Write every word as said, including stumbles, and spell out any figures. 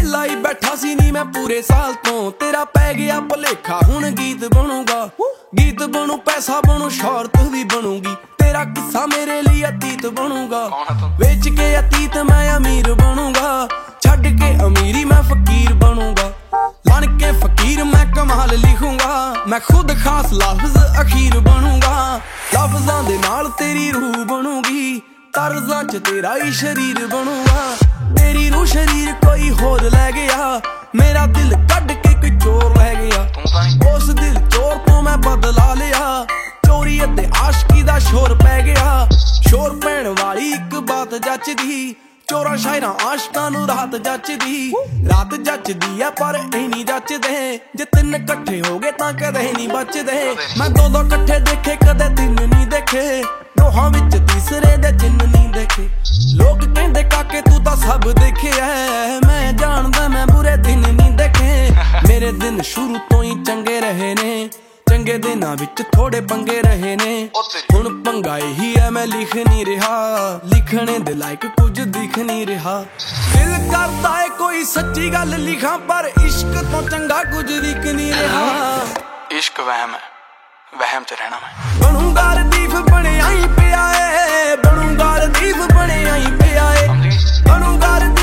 ਲਾਈ बैठा सी नी मैं पूरे साल तो तेरा पै गया भुलेखा हुण गीत बनूगा गीत बनू पैसा बनू शौहरत भी बनूगी तेरा किस्सा मेरे लिए अतीत बनूगा बेच के अतीत मैं अमीर बनूगा छड़ के अमीरी मैं फकीर बनूगा बन के फकीर मैं कमाल लिखूंगा मैं खुद खास लफ्ज अखीर बनूंगा लफ्जां दे नाल तेरी रूह बनूगी तर्जां च तेरा ही शरीर बनूगा तेरी रूह शरीर कोई होर लै गया मेरा दिल कड के कोई चोर लै गया उस दिल चोर तो मैं बदला लिया चोरी अते आशकी दा शोर पै गया शोर पैण वाली एक बात जचदी चोरा शायरा आशकां नूं रात जचदी रात जचदी है पर ए नहीं जचदे जे तिन कट्ठे हो गए तां कदे नहीं बचदे मैं दो दो कट्ठे देखे कदे तिन नहीं देखे दोहां विच तीसरे दे जिन्न नहीं देखे लोग कहंदे काके तू तां सब देखे है मैं जानदा मैं बुरे दिन नहीं देखे मेरे दिन शुरू तो ही चंगे रहे ने चंगे दिनां विच थोड़े पंगे रहे ने हुण पंगा ही है मैं लिख नहीं रहा लिखने दे लायक कुछ दिख नहीं रहा दिल करदा है कोई सच्ची गल लिखां पर इश्क तो चंगा कुछ दिख नहीं रहा इश्क वहम है वहम च रहना मैं बनूंगा रदीफ बने आई पिया है बनूंगा रदीफ बने आई पिया है बनूंगा